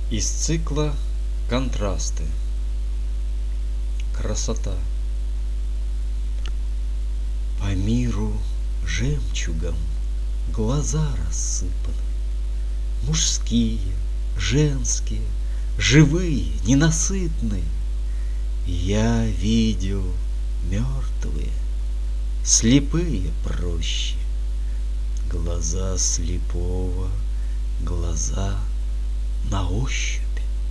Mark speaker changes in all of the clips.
Speaker 1: Из цикла «Контрасты». Красота. По миру жемчугом глаза рассыпаны, мужские, женские, живые, ненасытные. Я видел мертвые, слепые проще, глаза слепого, глаза на ощупь.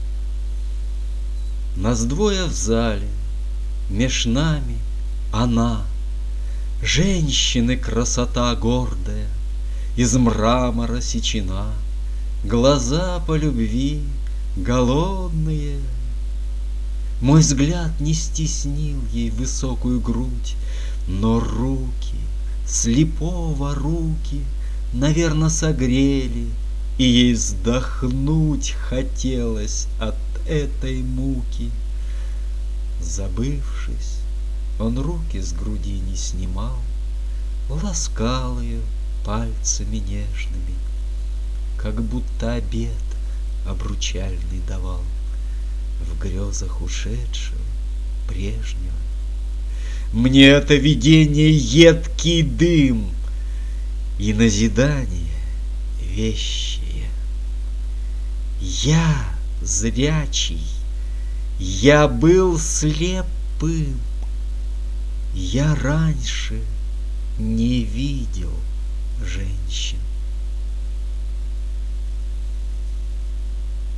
Speaker 1: Нас двое в зале, меж нами она, женщины красота гордая, из мрамора сечена, глаза по любви голодные. Мой взгляд не стеснил ей высокую грудь, но руки, слепого руки, наверно, согрели, и ей вздохнуть хотелось от этой муки. Забывшись, он руки с груди не снимал, ласкал ее пальцами нежными, как будто обет обручальный давал в грезах ушедшего прежнего. Мне это видение едкий дым и назидание вещее. Я зрячий, я был слепым, я раньше не видел женщин.